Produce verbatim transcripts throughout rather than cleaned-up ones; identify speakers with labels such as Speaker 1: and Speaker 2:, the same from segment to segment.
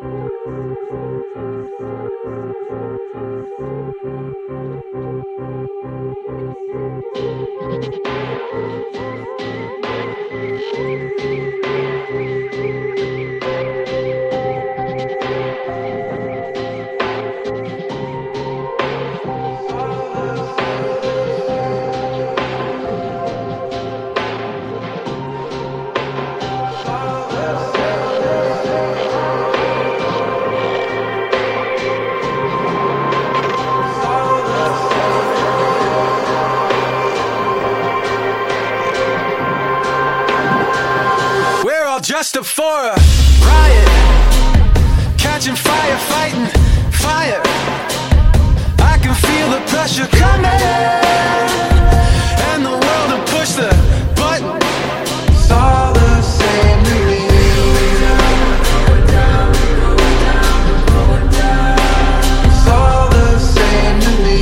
Speaker 1: Just up for a riot, catching fire, fighting fire. I can feel the pressure coming, and the world to push the button. It's all the same to me. It's all the same to me.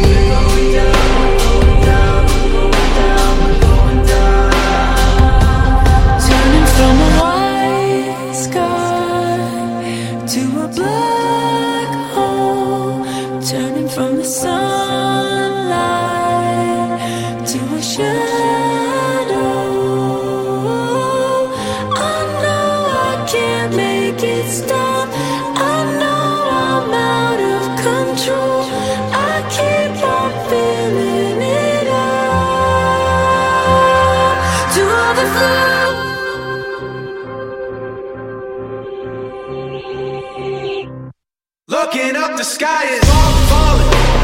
Speaker 2: Turning from a white sky to a black hole, turning from the sunlight to a shadow. I know I can't make it stop. I know I'm out of control. I keep on feeling it all. To all the flow.
Speaker 1: Looking up, the sky is falling.